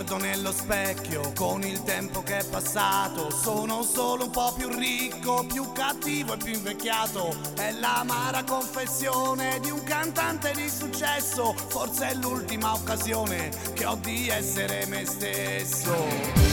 guardo nello specchio con il tempo che è passato, sono solo un po' più ricco, più cattivo e più invecchiato. È l'amara confessione di un cantante di successo, forse è l'ultima occasione che ho di essere me stesso.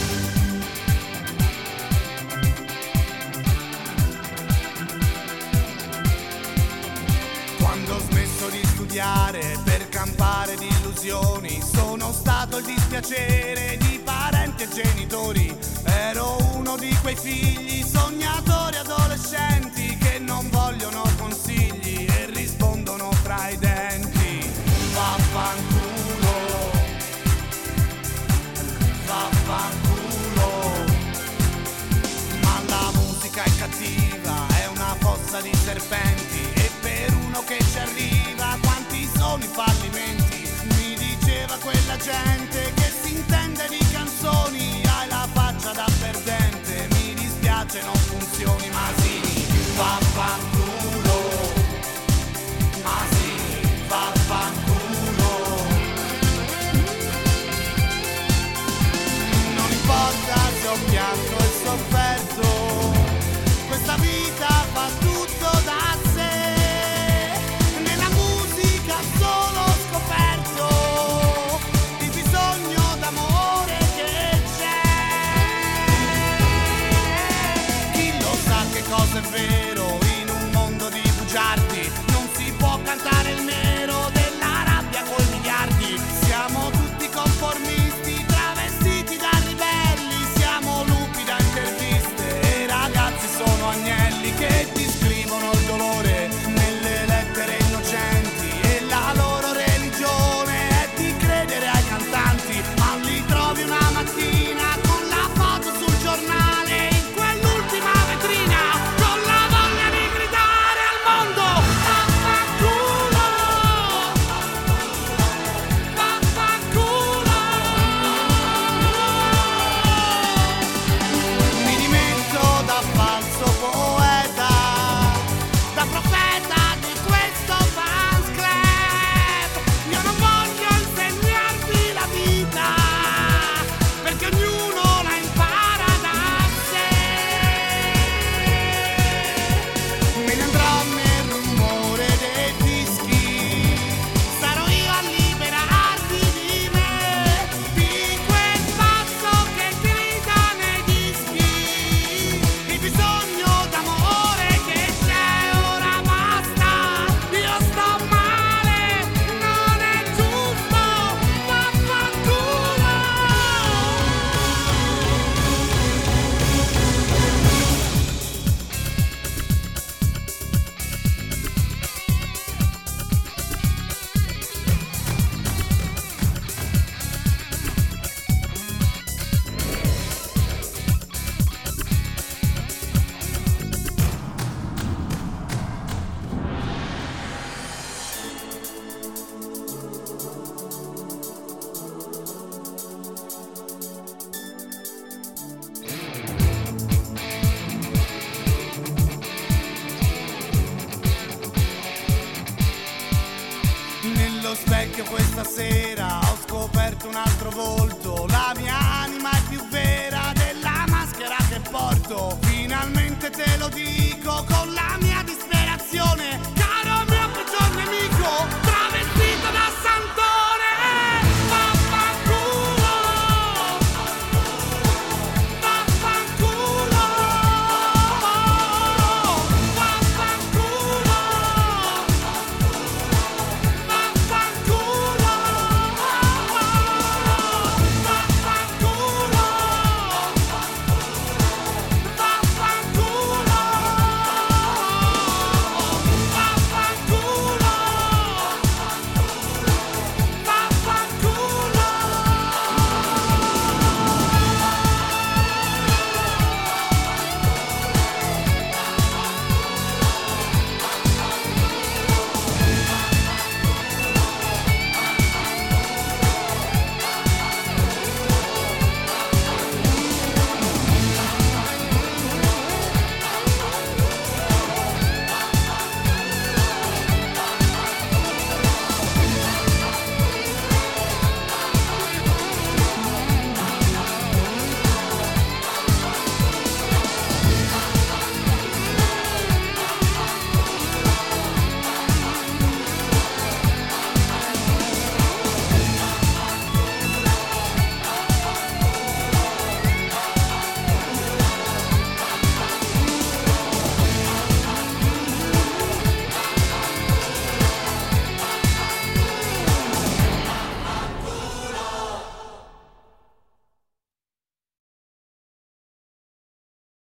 Quando ho smesso di studiare per campare di illusioni, sono stato il dispiacere di parenti e genitori. Ero uno di quei figli sognatori adolescenti che non vogliono consigli e rispondono tra i denti: vaffanculo, vaffanculo. Ma la musica è cattiva, è una fossa di serpenti, e per uno che ci arriva quanti sono i fallimenti. Mi diceva quella gente che si intende di canzoni, hai la faccia da perdente, mi dispiace non funzioni. Ma sì, vaffanculo, ma sì, vaffanculo. Non importa se ho pianto e sofferto, questa vita fa tutto da sé. Nella musica solo ho scoperto il bisogno d'amore che c'è. Chi lo sa che cosa è vero in un mondo di bugiardi? Non si può cantare il nero della rabbia coi miliardi. Siamo tutti conformisti, travestiti da ribelli, siamo lupi da interviste e ragazzi sono agnelli che ti scrivono il dolore nelle lettere innocenti, e la loro religione è di credere ai cantanti. Ma li trovi una mattina con la foto sul giornale, in quell'ultima vetrina, con la voglia di gridare al mondo: vaffanculo, vaffanculo. Mi dimetto da falso poeta, da profeta di questo fans club. Io non voglio insegnarti la vita, perché ognuno la impara da sé. Me ne andrò nel rumore dei dischi, sarò io a liberarti di me, di quel pazzo che grida nei dischi, il bisogno d'amore che c'è. Ora basta, io sto male, non è giusto, vaffanculo. Nello specchio questa sera ho scoperto un altro volto, la mia anima è più vera della maschera che porto. Finalmente te lo dico,